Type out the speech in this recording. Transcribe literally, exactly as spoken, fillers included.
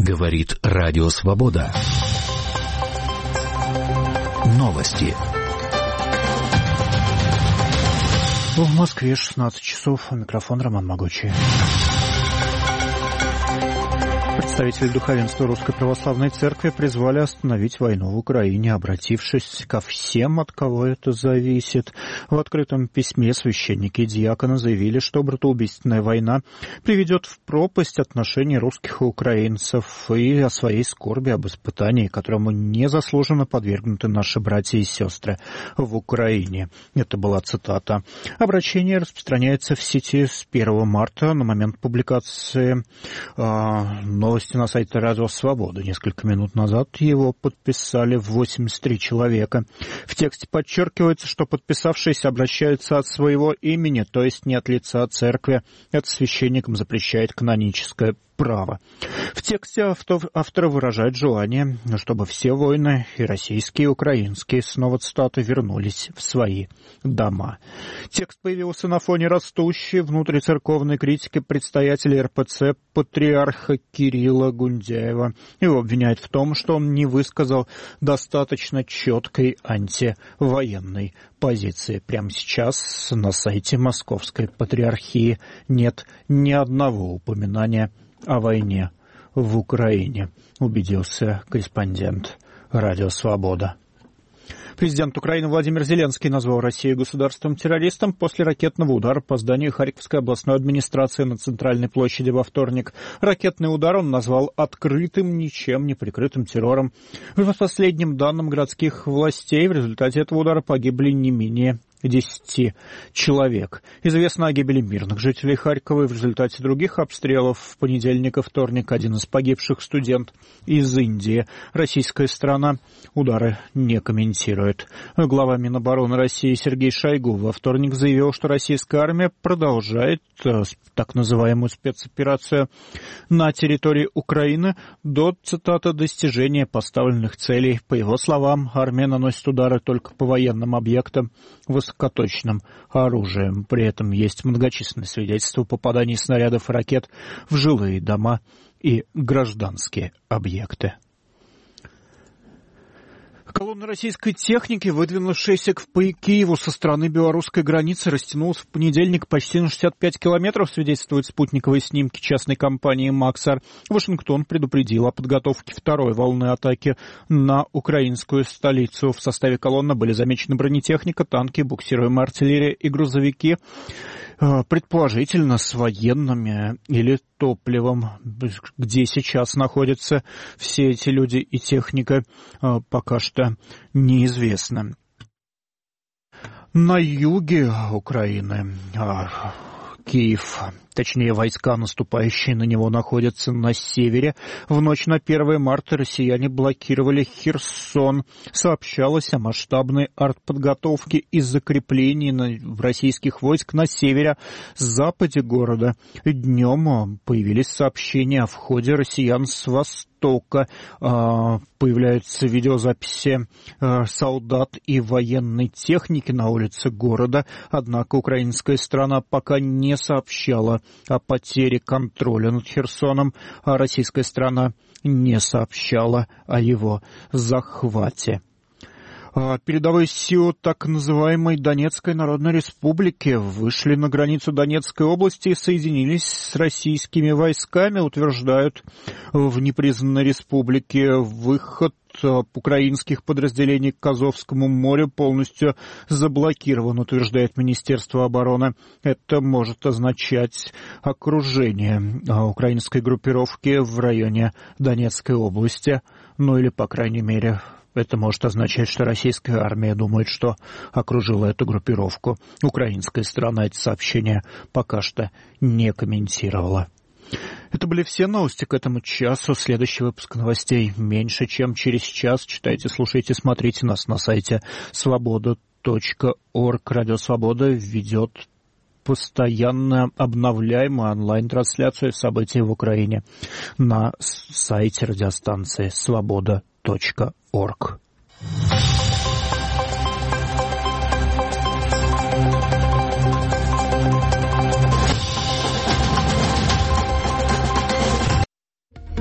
Говорит Радио Свобода. Новости. В Москве шестнадцать часов. Микрофон Роман Могучий. Представители духовенства Русской Православной Церкви призвали остановить войну в Украине, обратившись ко всем, от кого это зависит. В открытом письме священники и диаконы заявили, что братоубийственная война приведет в пропасть отношений русских и украинцев и о своей скорби об испытании, которому незаслуженно подвергнуты наши братья и сестры в Украине. Это была цитата. Обращение распространяется в сети с первого марта на момент публикации э, новости на сайте Радио Свобода. Несколько минут назад его подписали восемьдесят три человека. В тексте подчеркивается, что подписавшиеся обращаются от своего имени, то есть не от лица церкви. Это священникам запрещает каноническое право. В тексте автор, авторы выражают желание, чтобы все воины, и российские, и украинские, снова цитаты, вернулись в свои дома. Текст появился на фоне растущей внутрицерковной критики предстоятеля эр пэ цэ патриарха Кирилла Гундяева. Его обвиняют в том, что он не высказал достаточно четкой антивоенной позиции. Прямо сейчас на сайте Московской Патриархии нет ни одного упоминания о войне в Украине, убедился корреспондент Радио Свобода. Президент Украины Владимир Зеленский назвал Россию государством-террористом после ракетного удара по зданию Харьковской областной администрации на Центральной площади во вторник. Ракетный удар он назвал открытым, ничем не прикрытым террором. По последним данным городских властей, в результате этого удара погибли не менее десяти человек. Известно о гибели мирных жителей Харькова, и в результате других обстрелов в понедельник и вторник один из погибших студент из Индии. Российская сторона удары не комментирует. Глава Минобороны России Сергей Шойгу во вторник заявил, что российская армия продолжает так называемую спецоперацию на территории Украины до, цитата, достижения поставленных целей. По его словам, армия наносит удары только по военным объектам высокоточным оружием. При этом есть многочисленные свидетельства попаданий снарядов и ракет в жилые дома и гражданские объекты. Колонна российской техники, выдвинувшаяся к Киеву со стороны белорусской границы, растянулась в понедельник почти на шестьдесят пять километров, свидетельствуют спутниковые снимки частной компании «Максар». Вашингтон предупредил о подготовке второй волны атаки на украинскую столицу. В составе колонны были замечены бронетехника, танки, буксируемая артиллерия и грузовики, предположительно с военными или топливом. Где сейчас находятся все эти люди и техника, пока что неизвестно. На юге Украины Киев, точнее войска, наступающие на него, находятся на севере. В ночь на первое марта россияне блокировали Херсон. Сообщалось о масштабной артподготовке и закреплении российских войск на северо-западе города. Днем появились сообщения о входе россиян с востока. Появляются видеозаписи солдат и военной техники на улице города. Однако украинская сторона пока не сообщала о потере контроля над Херсоном, а российская сторона не сообщала о его захвате. Передовые силы так называемой Донецкой Народной Республики вышли на границу Донецкой области и соединились с российскими войсками, утверждают в непризнанной республике. Выход украинских подразделений к Азовскому морю полностью заблокирован, утверждает Министерство обороны. Это может означать окружение украинской группировки в районе Донецкой области, ну или, по крайней мере, это может означать, что российская армия думает, что окружила эту группировку. Украинская сторона эти сообщения пока что не комментировала. Это были все новости к этому часу. Следующий выпуск новостей меньше, чем через час. Читайте, слушайте, смотрите нас на сайте свобода точка орг. Радио Свобода ведет постоянно обновляемую онлайн-трансляцию событий в Украине на сайте радиостанции свобода точка орг.